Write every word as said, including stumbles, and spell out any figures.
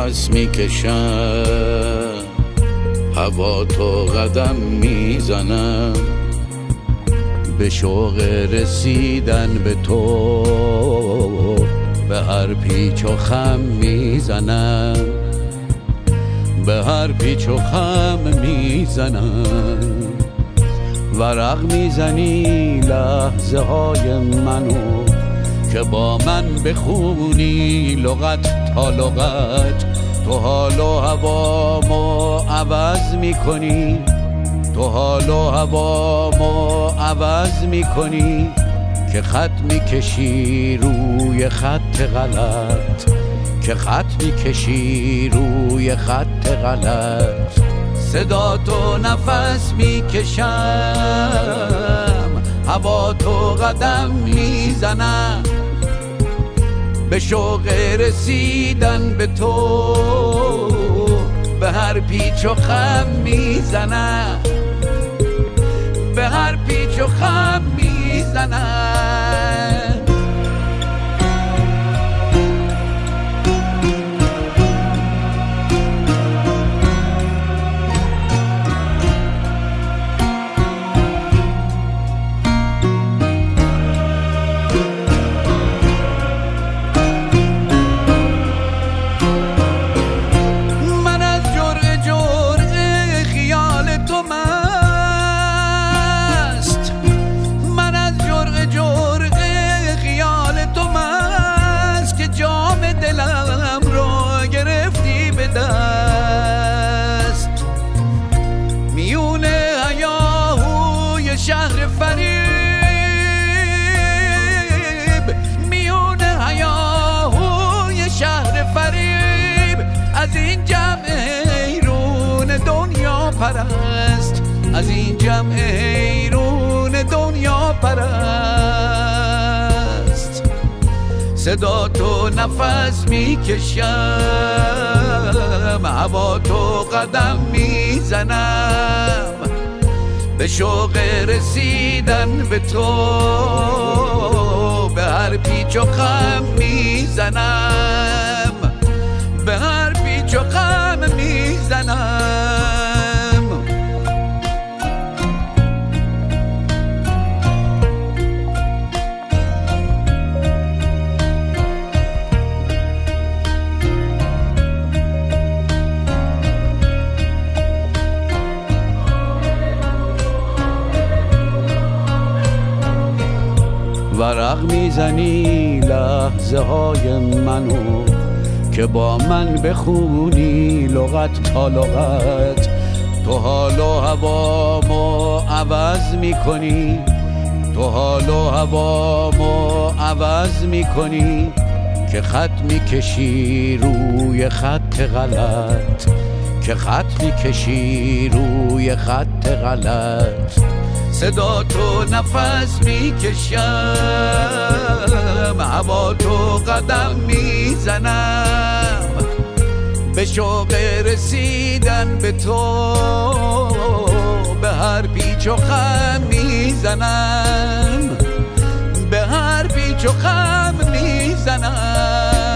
نفس میکشم، هوا تو قدم میزنم، به شوق رسیدن به تو به هر پیچ و خم میزنم، به هر پیچ و خم میزنم. ورق میزنی لحظه های منو که با من بخونی لغت تا لغت. تو حال و هوامو عوض میکنی، تو حال و هوامو عوض میکنی که خط میکشی روی خط غلط، که خط میکشی روی خط غلط. صدا تو نفس میکشم، هوا تو قدم میزنم، به شوق رسیدن به تو به هر پیچ و خم میزنم، به هر پیچ و خم میزنم. شهر فریب، میون هیاهوی شهر فریب، از این جمع حیرون دنیا پرست، از این جمع حیرون دنیا پرست. صدا تو نفس میکشم، هوا تو قدم میزنم، به شوق رسیدن به تو به هر پیچ و خم میزنم، به هر پیچ و خم میزنم. ورق میزنی لحظه های منو که با من بخونی لغت تا لغت. تو حال و هوامو عوض میکنی، تو حال و هوامو عوض میکنی که خط میکشی روی خط غلط، که خط میکشی روی خط غلط. صدا تو نفس میکشم، هوا تو قدم میزنم، به شوق رسیدن به تو به هر پیچ و خم میزنم، به هر پیچ و خم میزنم.